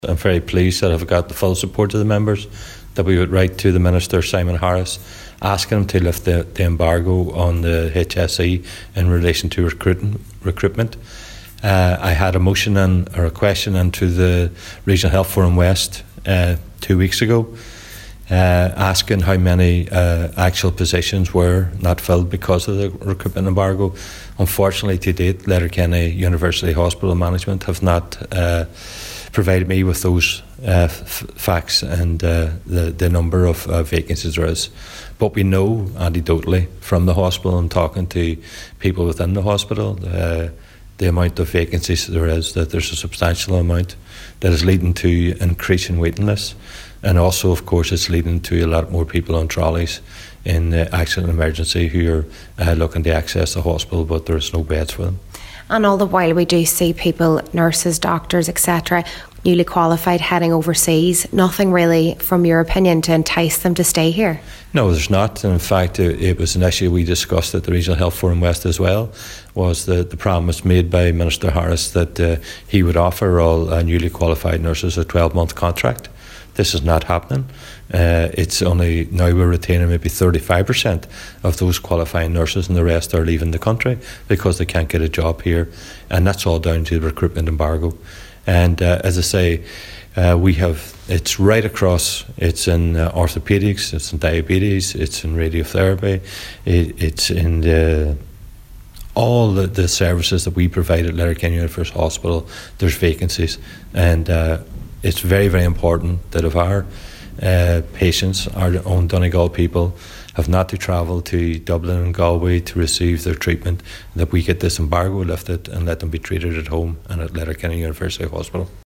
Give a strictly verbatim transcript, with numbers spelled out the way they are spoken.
I'm very pleased that I've got the full support of the members, that we would write to the Minister, Simon Harris, asking him to lift the, the embargo on the H S E in relation to recruiting, recruitment. Uh, I had a motion and or a question into the Regional Health Forum West uh, two weeks ago, uh, asking how many uh, actual positions were not filled because of the recruitment embargo. Unfortunately, to date, Letterkenny University Hospital Management have not uh, provided me with those uh, f- facts and uh, the, the number of uh, vacancies there is. But we know anecdotally from the hospital and talking to people within the hospital, uh, the amount of vacancies there is, that there's a substantial amount that is leading to increasing waiting lists. And also, of course, it's leading to a lot more people on trolleys in uh, accident and emergency who are uh, looking to access the hospital, but there's no beds for them. And all the while we do see people, nurses, doctors, et cetera, newly qualified heading overseas. Nothing really, from your opinion, to entice them to stay here? No, there's not. In fact, it, it was an issue we discussed at the Regional Health Forum West as well, was the, the promise made by Minister Harris that uh, he would offer all uh, newly qualified nurses a twelve-month contract. This is not happening. Uh, it's only now we're retaining maybe thirty-five percent of those qualifying nurses, and the rest are leaving the country because they can't get a job here, and that's all down to the recruitment embargo. And uh, as I say, uh, we have it's right across. It's in uh, orthopaedics, it's in diabetes, it's in radiotherapy, it, it's in the all the, the services that we provide at Letterkenny University Hospital. There's vacancies, and uh, it's very, very important that if our uh, patients, our own Donegal people, have not to travel to Dublin and Galway to receive their treatment, that we get this embargo lifted and let them be treated at home and at Letterkenny University Hospital.